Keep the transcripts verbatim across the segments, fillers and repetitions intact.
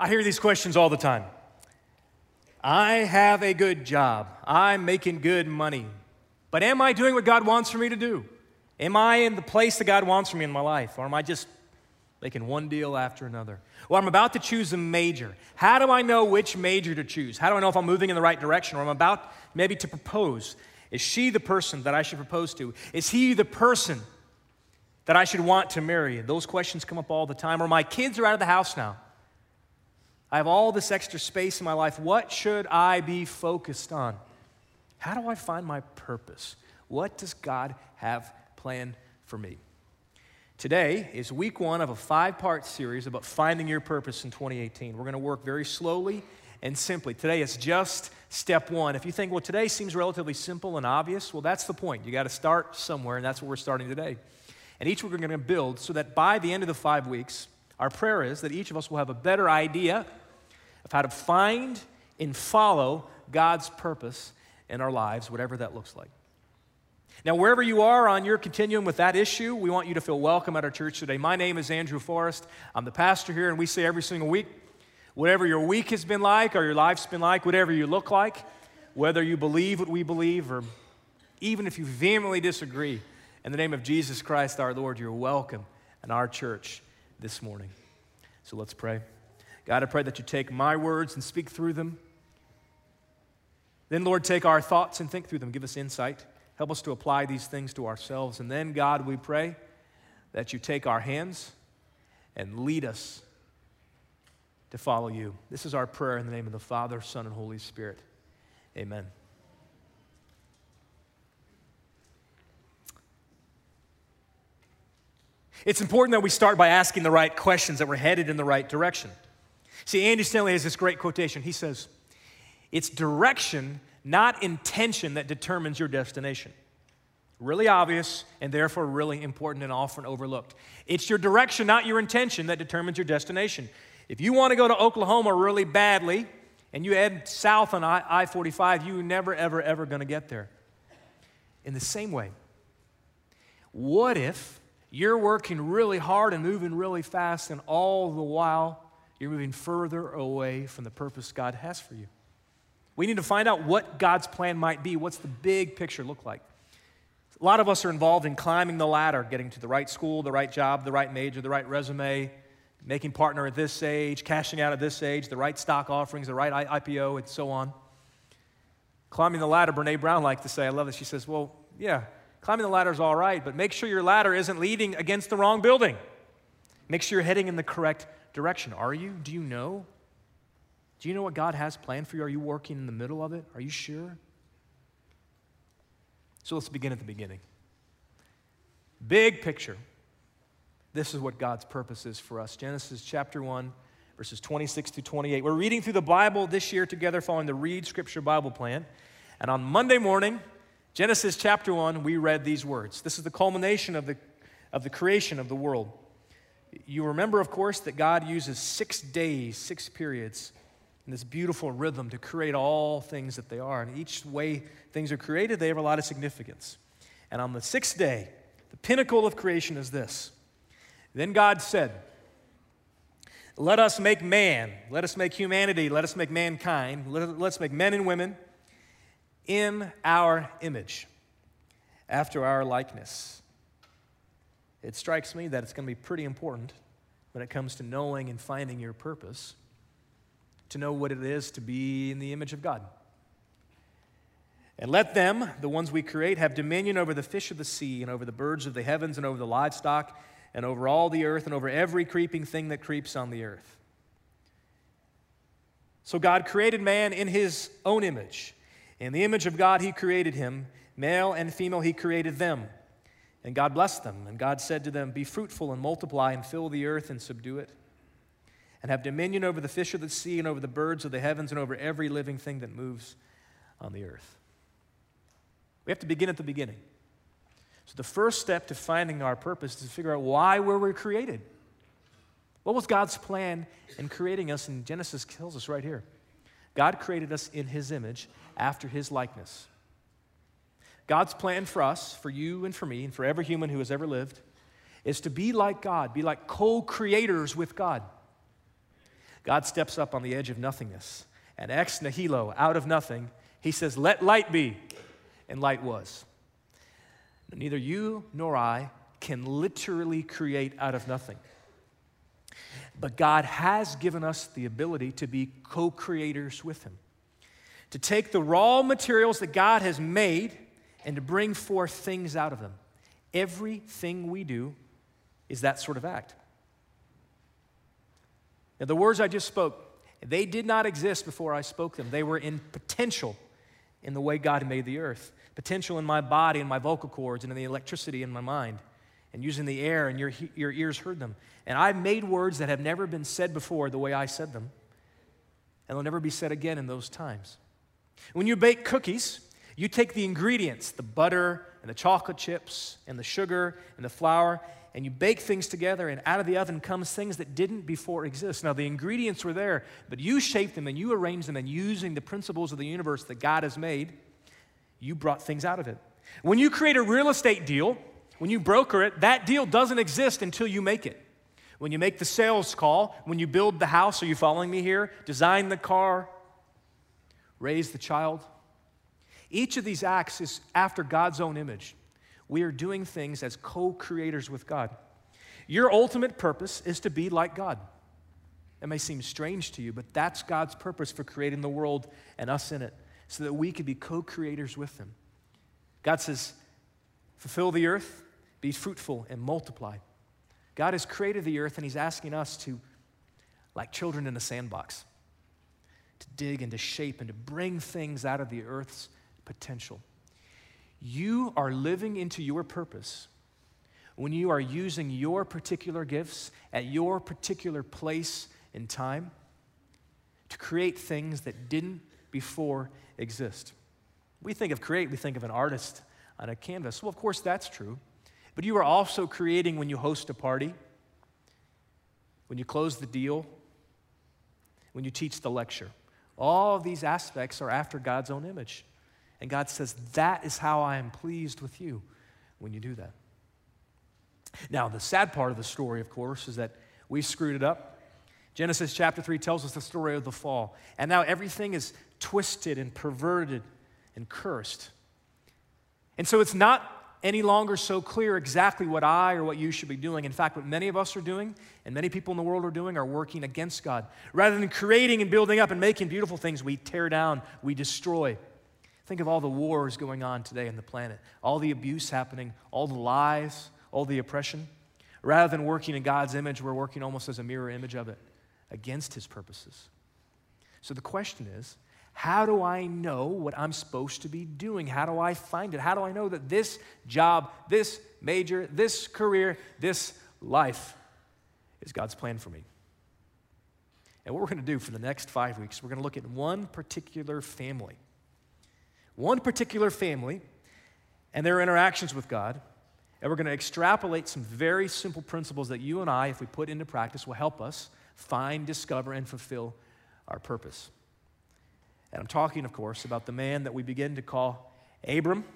I hear these questions all the time. I have a good job. I'm making good money. But am I doing what God wants for me to do? Am I in the place that God wants for me in my life? Or am I just making one deal after another? Well, I'm about to choose a major. How do I know which major to choose? How do I know if I'm moving in the right direction? Or I'm about maybe to propose. Is she the person that I should propose to? Is he the person that I should want to marry? Those questions come up all the time. Or my kids are out of the house now. I have all this extra space in my life. What should I be focused on? How do I find my purpose? What does God have planned for me? Today is week one of a five-part series about finding your purpose in twenty eighteen. We're going to work very slowly and simply. Today is just step one. If you think, well, today seems relatively simple and obvious, well, that's the point. You got to start somewhere, and that's what we're starting today. And each week we're going to build so that by the end of the five weeks, our prayer is that each of us will have a better idea of how to find and follow God's purpose in our lives, whatever that looks like. Now, wherever you are on your continuum with that issue, we want you to feel welcome at our church today. My name is Andrew Forrest. I'm the pastor here, and we say every single week, whatever your week has been like or your life's been like, whatever you look like, whether you believe what we believe or even if you vehemently disagree, in the name of Jesus Christ our Lord, you're welcome in our church this morning. So let's pray. God, I pray that you take my words and speak through them. Then, Lord, take our thoughts and think through them. Give us insight. Help us to apply these things to ourselves. And then, God, we pray that you take our hands and lead us to follow you. This is our prayer in the name of the Father, Son, and Holy Spirit. Amen. It's important that we start by asking the right questions, that we're headed in the right direction. See, Andy Stanley has this great quotation. He says, it's direction, not intention, that determines your destination. Really obvious and therefore really important and often overlooked. It's your direction, not your intention, that determines your destination. If you want to go to Oklahoma really badly and you head south on I forty-five, you're never, ever, ever going to get there. In the same way, what if you're working really hard and moving really fast and all the while you're moving further away from the purpose God has for you? We need to find out what God's plan might be. What's the big picture look like? A lot of us are involved in climbing the ladder, getting to the right school, the right job, the right major, the right resume, making partner at this age, cashing out at this age, the right stock offerings, the right I P O, and so on. Climbing the ladder, Brene Brown likes to say, I love this, she says, well, yeah, climbing the ladder is all right, but make sure your ladder isn't leading against the wrong building. Make sure you're heading in the correct direction. Are you? Do you know? Do you know what God has planned for you? Are you working in the middle of it? Are you sure? So let's begin at the beginning. Big picture. This is what God's purpose is for us. Genesis chapter one, verses twenty-six through twenty-eight. We're reading through the Bible this year together following the Read Scripture Bible plan. And on Monday morning, Genesis chapter one, we read these words. This is the culmination of the, of the creation of the world. You remember, of course, that God uses six days, six periods, in this beautiful rhythm to create all things that they are. And each way things are created, they have a lot of significance. And on the sixth day, the pinnacle of creation is this. Then God said, let us make man, let us make humanity, let us make mankind, let, let's make men and women in our image, after our likeness. It strikes me that it's going to be pretty important when it comes to knowing and finding your purpose, to know what it is to be in the image of God. And let them, the ones we create, have dominion over the fish of the sea and over the birds of the heavens and over the livestock and over all the earth and over every creeping thing that creeps on the earth. So God created man in his own image. In the image of God he created him. Male and female he created them. And God blessed them. And God said to them, be fruitful and multiply and fill the earth and subdue it. And have dominion over the fish of the sea and over the birds of the heavens and over every living thing that moves on the earth. We have to begin at the beginning. So the first step to finding our purpose is to figure out why we were created. What was God's plan in creating us? And Genesis tells us right here. God created us in his image after his likeness. God's plan for us, for you and for me, and for every human who has ever lived, is to be like God, be like co-creators with God. God steps up on the edge of nothingness, and ex nihilo, out of nothing, he says, let light be, and light was. Neither you nor I can literally create out of nothing. But God has given us the ability to be co-creators with him, to take the raw materials that God has made and to bring forth things out of them. Everything we do is that sort of act. Now, the words I just spoke, they did not exist before I spoke them. They were in potential in the way God made the earth. Potential in my body and my vocal cords and in the electricity in my mind and using the air, and your, your ears heard them. And I made words that have never been said before the way I said them, and they'll never be said again in those times. When you bake cookies, you take the ingredients, the butter and the chocolate chips and the sugar and the flour, and you bake things together, and out of the oven comes things that didn't before exist. Now, the ingredients were there, but you shaped them and you arranged them, and using the principles of the universe that God has made, you brought things out of it. When you create a real estate deal, when you broker it, that deal doesn't exist until you make it. When you make the sales call, when you build the house, are you following me here? Design the car, raise the child. Each of these acts is after God's own image. We are doing things as co-creators with God. Your ultimate purpose is to be like God. It may seem strange to you, but that's God's purpose for creating the world and us in it, so that we could be co-creators with him. God says, fulfill the earth, be fruitful, and multiply. God has created the earth, and he's asking us to, like children in a sandbox, to dig and to shape and to bring things out of the earth's potential. You are living into your purpose when you are using your particular gifts at your particular place in time to create things that didn't before exist. We think of create, we think of an artist on a canvas. Well, of course, that's true. But you are also creating when you host a party, when you close the deal, when you teach the lecture. All of these aspects are after God's own image. And God says, that is how I am pleased with you when you do that. Now, the sad part of the story, of course, is that we screwed it up. Genesis chapter three tells us the story of the fall. And now everything is twisted and perverted and cursed. And so it's not any longer so clear exactly what I or what you should be doing. In fact, what many of us are doing and many people in the world are doing are working against God. Rather than creating and building up and making beautiful things, we tear down, we destroy. Think of all the wars going on today on the planet, all the abuse happening, all the lies, all the oppression. Rather than working in God's image, we're working almost as a mirror image of it, against his purposes. So the question is, how do I know what I'm supposed to be doing? How do I find it? How do I know that this job, this major, this career, this life is God's plan for me? And what we're going to do for the next five weeks, we're going to look at one particular family. One particular family and their interactions with God. And we're going to extrapolate some very simple principles that you and I, if we put into practice, will help us find, discover, and fulfill our purpose. And I'm talking, of course, about the man that we begin to call Abram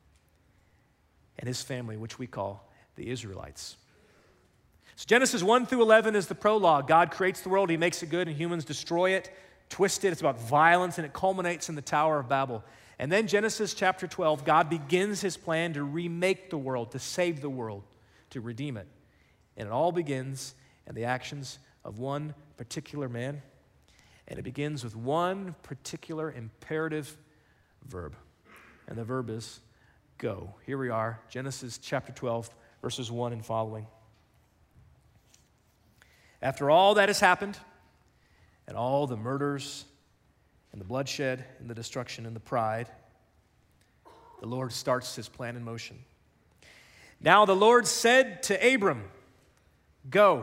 and his family, which we call the Israelites. So Genesis one through eleven is the prologue. God creates the world, he makes it good, and humans destroy it, twist it. It's about violence, and it culminates in the Tower of Babel. And then Genesis chapter twelve, God begins his plan to remake the world, to save the world, to redeem it. And it all begins in the actions of one particular man. And it begins with one particular imperative verb. And the verb is go. Here we are, Genesis chapter twelve, verses one and following. After all that has happened, and all the murders, and the bloodshed, and the destruction, and the pride, the Lord starts his plan in motion. Now the Lord said to Abram, go,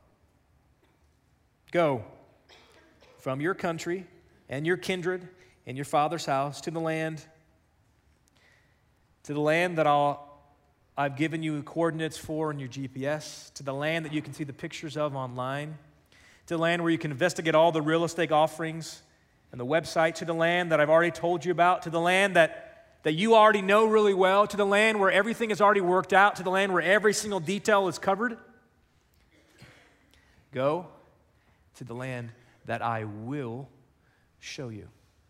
go from your country and your kindred and your father's house to the land, to the land that I'll, I've given you coordinates for in your G P S, to the land that you can see the pictures of online, to the land where you can investigate all the real estate offerings and the website, to the land that I've already told you about, to the land that, that you already know really well, to the land where everything is already worked out, to the land where every single detail is covered. Go to the land that I will show you.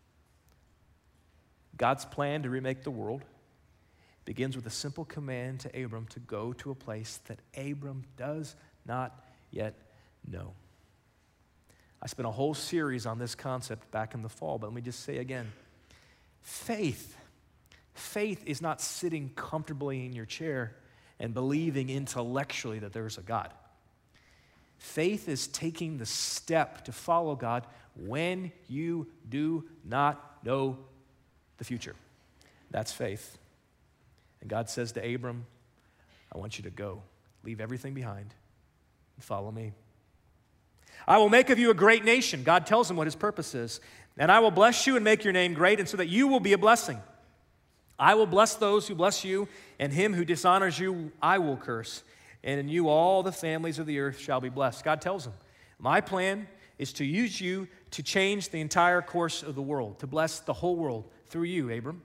God's plan to remake the world begins with a simple command to Abram to go to a place that Abram does not yet know. I spent a whole series on this concept back in the fall, but let me just say again, faith, faith is not sitting comfortably in your chair and believing intellectually that there's a God. Faith is taking the step to follow God when you do not know the future. That's faith. And God says to Abram, I want you to go. Leave everything behind and follow me. I will make of you a great nation. God tells him what his purpose is. And I will bless you and make your name great, and so that you will be a blessing. I will bless those who bless you, and him who dishonors you I will curse. And in you all the families of the earth shall be blessed. God tells him, my plan is to use you to change the entire course of the world, to bless the whole world through you, Abram.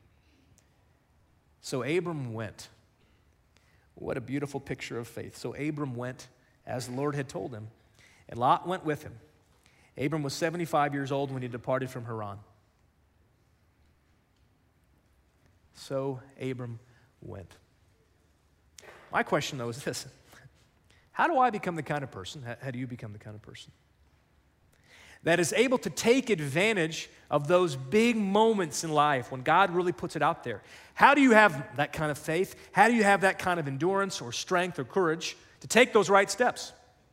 So Abram went. What a beautiful picture of faith. So Abram went as the Lord had told him, and Lot went with him. Abram was seventy-five years old when he departed from Haran. So Abram went. My question, though, is this. How do I become the kind of person, how do you become the kind of person that is able to take advantage of those big moments in life when God really puts it out there? How do you have that kind of faith? How do you have that kind of endurance or strength or courage to take those right steps?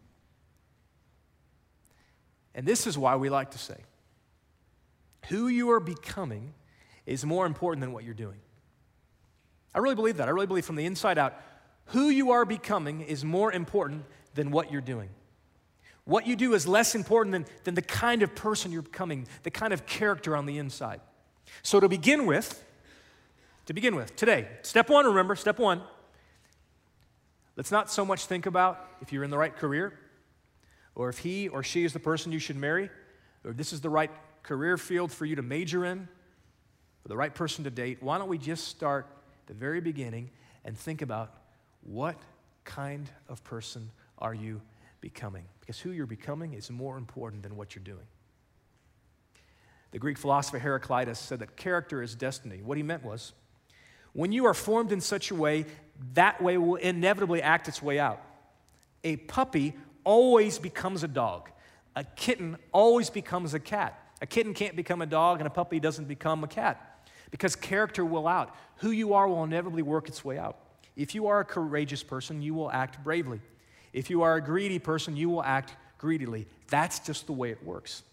And this is why we like to say, who you are becoming is more important than what you're doing. I really believe that. I really believe from the inside out, who you are becoming is more important than what you're doing. What you do is less important than, than the kind of person you're becoming, the kind of character on the inside. So to begin with, to begin with, today, step one, remember, step one, let's not so much think about if you're in the right career, or if he or she is the person you should marry, or if this is the right career field for you to major in, or the right person to date. Why don't we just start at the very beginning and think about what kind of person are you becoming? Because who you're becoming is more important than what you're doing. The Greek philosopher Heraclitus said that character is destiny. What he meant was, when you are formed in such a way, that way will inevitably act its way out. A puppy always becomes a dog. A kitten always becomes a cat. A kitten can't become a dog, and a puppy doesn't become a cat, because character will out. Who you are will inevitably work its way out. If you are a courageous person, you will act bravely. If you are a greedy person, you will act greedily. That's just the way it works.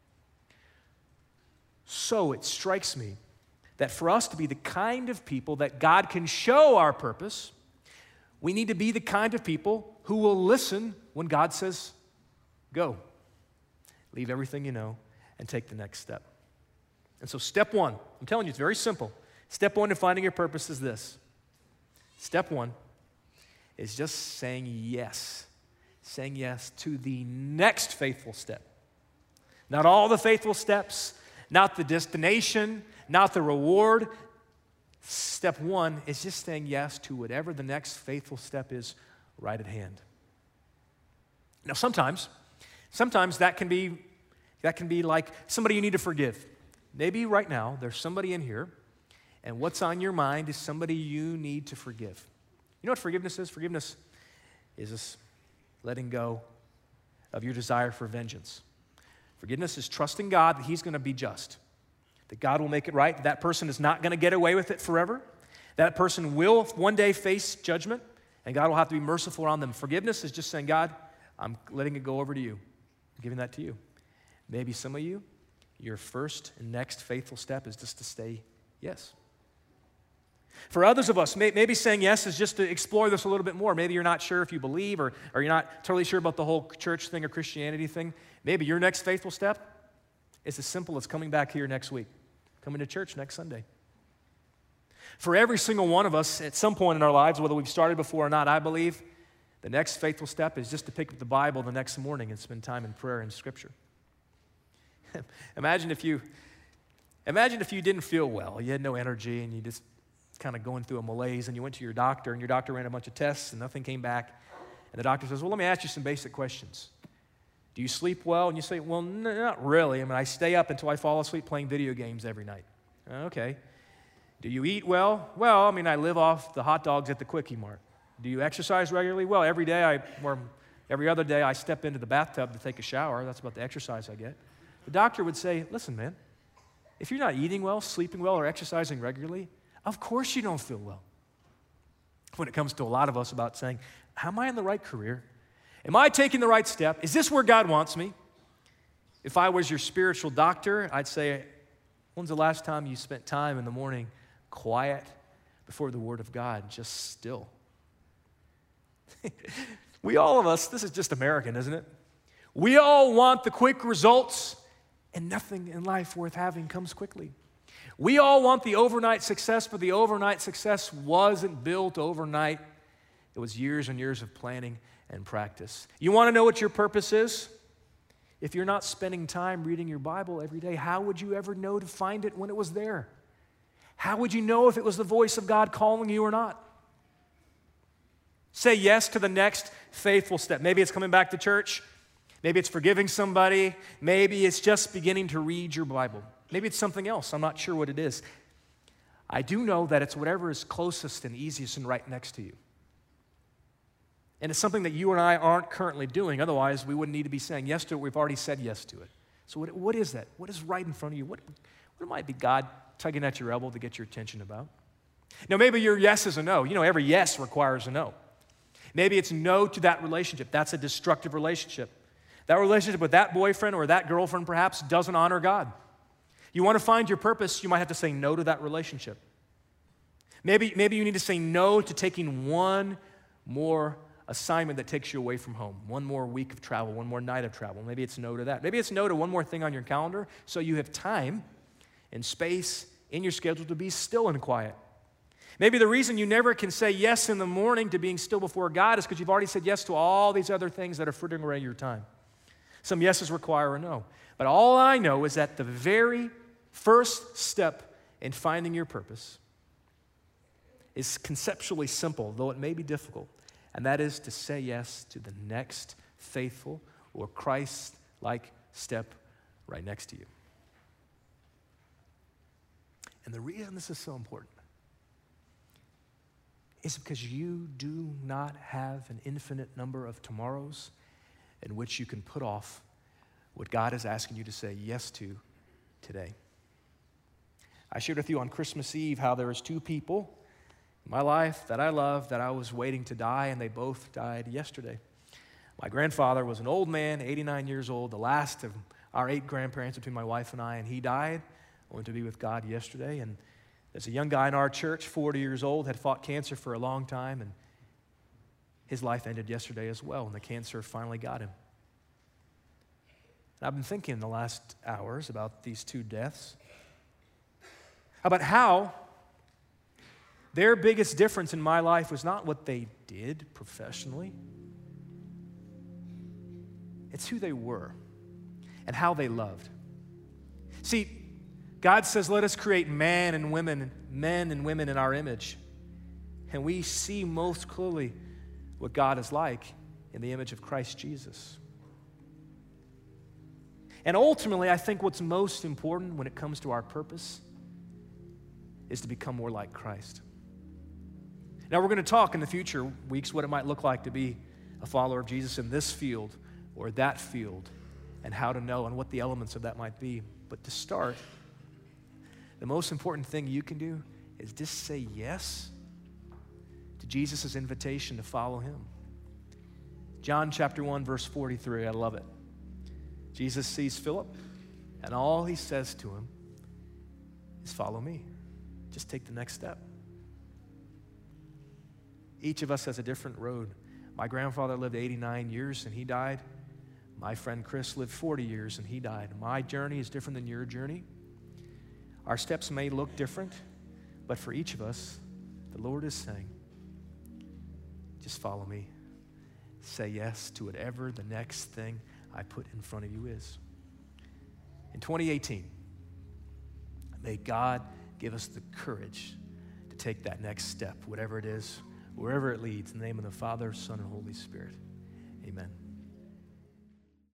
So it strikes me that for us to be the kind of people that God can show our purpose, we need to be the kind of people who will listen when God says, go. Leave everything you know and take the next step. And so step one, I'm telling you, it's very simple. Step one to finding your purpose is this. Step one is just saying yes. Saying yes to the next faithful step. Not all the faithful steps, not the destination, not the reward. Step one is just saying yes to whatever the next faithful step is right at hand. Now sometimes, sometimes that can be, that can be like somebody you need to forgive. Maybe right now there's somebody in here, and what's on your mind is somebody you need to forgive. You know what forgiveness is? Forgiveness is this letting go of your desire for vengeance. Forgiveness is trusting God that He's going to be just, that God will make it right, that, that person is not going to get away with it forever, that person will one day face judgment, and God will have to be merciful on them. Forgiveness is just saying, God, I'm letting it go over to you. I'm giving that to you. Maybe some of you, your first and next faithful step is just to say yes. For others of us, maybe saying yes is just to explore this a little bit more. Maybe you're not sure if you believe, or, or you're not totally sure about the whole church thing or Christianity thing. Maybe your next faithful step is as simple as coming back here next week, coming to church next Sunday. For every single one of us, at some point in our lives, whether we've started before or not, I believe the next faithful step is just to pick up the Bible the next morning and spend time in prayer and Scripture. Imagine if you, imagine if you didn't feel well, you had no energy, and you just kind of going through a malaise, and you went to your doctor, and your doctor ran a bunch of tests, and nothing came back. And the doctor says, well, let me ask you some basic questions. Do you sleep well? And you say, well, n- not really. I mean, I stay up until I fall asleep playing video games every night. Okay. Do you eat well? Well, I mean, I live off the hot dogs at the Quickie Mart. Do you exercise regularly? Well, every day, I, or every other day, I step into the bathtub to take a shower. That's about the exercise I get. The doctor would say, listen, man, if you're not eating well, sleeping well, or exercising regularly, of course you don't feel well. When it comes to a lot of us about saying, am I in the right career? Am I taking the right step? Is this where God wants me? If I was your spiritual doctor, I'd say, when's the last time you spent time in the morning quiet before the Word of God, just still? We all of us, this is just American, isn't it? We all want the quick results, and nothing in life worth having comes quickly. We all want the overnight success, but the overnight success wasn't built overnight. It was years and years of planning and practice. You want to know what your purpose is? If you're not spending time reading your Bible every day, how would you ever know to find it when it was there? How would you know if it was the voice of God calling you or not? Say yes to the next faithful step. Maybe it's coming back to church. Maybe it's forgiving somebody. Maybe it's just beginning to read your Bible. Maybe it's something else. I'm not sure what it is. I do know that it's whatever is closest and easiest and right next to you. And it's something that you and I aren't currently doing. Otherwise, we wouldn't need to be saying yes to it. We've already said yes to it. So what, what is that? What is right in front of you? What, what might be God tugging at your elbow to get your attention about? Now, maybe your yes is a no. You know, every yes requires a no. Maybe it's no to that relationship. That's a destructive relationship. That relationship with that boyfriend or that girlfriend perhaps doesn't honor God. You want to find your purpose, you might have to say no to that relationship. Maybe, maybe you need to say no to taking one more assignment that takes you away from home, one more week of travel, one more night of travel. Maybe it's no to that. Maybe it's no to one more thing on your calendar so you have time and space in your schedule to be still and quiet. Maybe the reason you never can say yes in the morning to being still before God is because you've already said yes to all these other things that are frittering away your time. Some yeses require a no. But all I know is that the very first step in finding your purpose is conceptually simple, though it may be difficult, and that is to say yes to the next faithful or Christ-like step right next to you. And the reason this is so important is because you do not have an infinite number of tomorrows in which you can put off what God is asking you to say yes to today. I shared with you on Christmas Eve how there was two people in my life that I love that I was waiting to die, and they both died yesterday. My grandfather was an old man, eighty-nine years old, the last of our eight grandparents between my wife and I, and he died, went to be with God yesterday. And there's a young guy in our church, forty years old, had fought cancer for a long time, and his life ended yesterday as well, and the cancer finally got him. And I've been thinking in the last hours about these two deaths, about how their biggest difference in my life was not what they did professionally. It's who they were and how they loved. See, God says, let us create man and women, men and women in our image. And we see most clearly what God is like in the image of Christ Jesus. And ultimately, I think what's most important when it comes to our purpose is to become more like Christ. Now, we're going to talk in the future weeks what it might look like to be a follower of Jesus in this field or that field, and how to know and what the elements of that might be. But to start, the most important thing you can do is just say yes to Jesus' invitation to follow him. John chapter one, verse forty-three, I love it. Jesus sees Philip, and all he says to him is, follow me. Just take the next step. Each of us has a different road. My grandfather lived eighty-nine years, and he died. My friend Chris lived forty years, and he died. My journey is different than your journey. Our steps may look different, but for each of us, the Lord is saying, just follow me. Say yes to whatever the next thing I put in front of you is. In twenty eighteen, may God give us the courage to take that next step, whatever it is, wherever it leads, in the name of the Father, Son, and Holy Spirit. Amen.